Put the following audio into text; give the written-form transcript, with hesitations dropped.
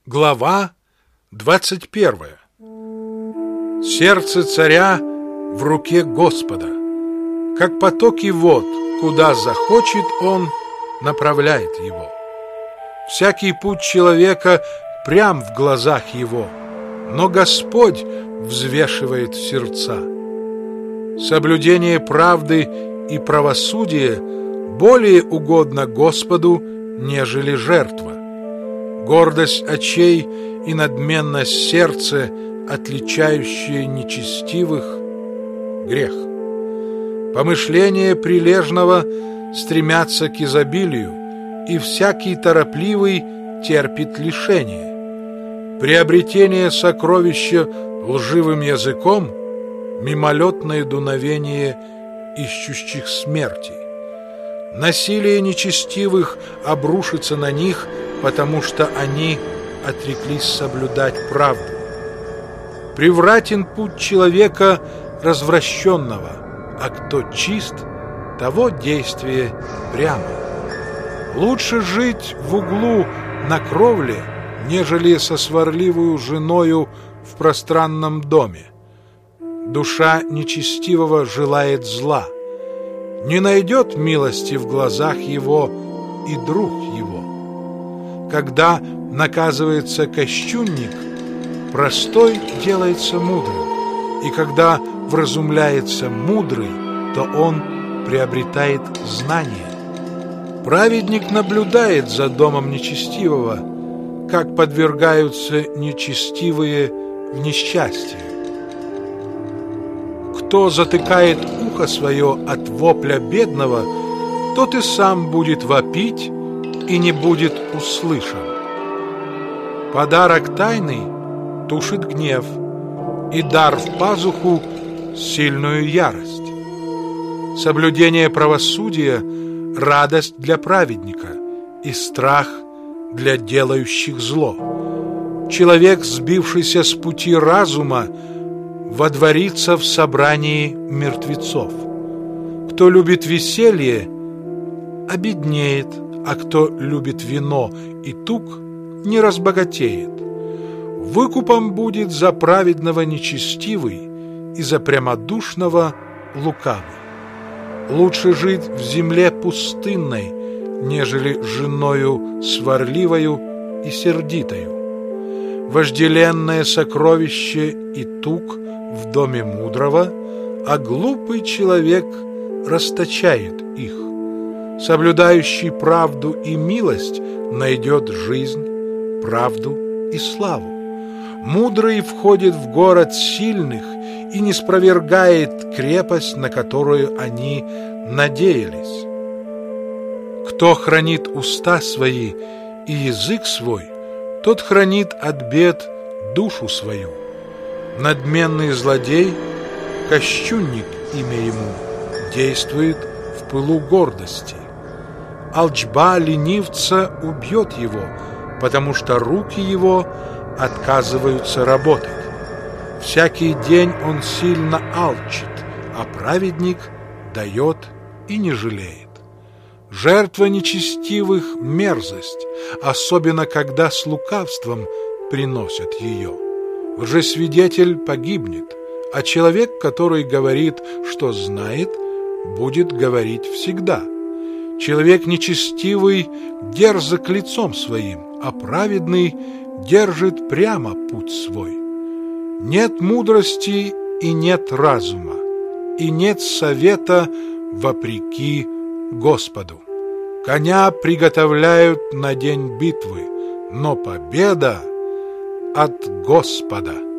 Глава 21. Сердце царя в руке Господа, как потоки вод, куда захочет он, направляет его. Всякий путь человека прям в глазах его, но Господь взвешивает сердца. Соблюдение правды и правосудия более угодно Господу, нежели жертва. Гордость очей и надменность сердца, отличающие нечестивых, грех. Помышления прилежного стремятся к изобилию, и всякий торопливый терпит лишение. Приобретение сокровища лживым языком — мимолетное дуновение ищущих смерти. Насилие нечестивых обрушится на них, потому что они отреклись соблюдать правду. Превратен путь человека развращенного, а кто чист, того действие прямо. Лучше жить в углу на кровле, нежели со сварливую женою в пространном доме. Душа нечестивого желает зла. Не найдет милости в глазах его и друг его. Когда наказывается кощунник, простой делается мудрым, и когда вразумляется мудрый, то он приобретает знание. Праведник наблюдает за домом нечестивого, как подвергаются нечестивые в несчастье. Кто затыкает ухо свое от вопля бедного, тот и сам будет вопить и не будет услышан. Подарок тайный тушит гнев, и дар в пазуху — сильную ярость. Соблюдение правосудия — радость для праведника и страх для делающих зло. Человек, сбившийся с пути разума, водворится в собрании мертвецов. Кто любит веселье, обеднеет, а кто любит вино и тук, не разбогатеет. Выкупом будет за праведного нечестивый и за прямодушного лукавый. Лучше жить в земле пустынной, нежели женою сварливою и сердитою. Вожделенное сокровище и тук в доме мудрого, а глупый человек расточает их. Соблюдающий правду и милость найдет жизнь, правду и славу. Мудрый входит в город сильных и не спровергает крепость, на которую они надеялись. Кто хранит уста свои и язык свой, тот хранит от бед душу свою. Надменный злодей, кощунник имя ему, действует в пылу гордости. Алчба ленивца убьет его, потому что руки его отказываются работать. Всякий день он сильно алчит, а праведник дает и не жалеет. Жертва нечестивых — мерзость, особенно когда с лукавством приносят ее. Лжесвидетель погибнет, а человек, который говорит, что знает, будет говорить всегда. Человек нечестивый дерзок лицом своим, а праведный держит прямо путь свой. Нет мудрости и нет разума, и нет совета вопреки Господу. Коня приготовляют на день битвы, но победа от Господа.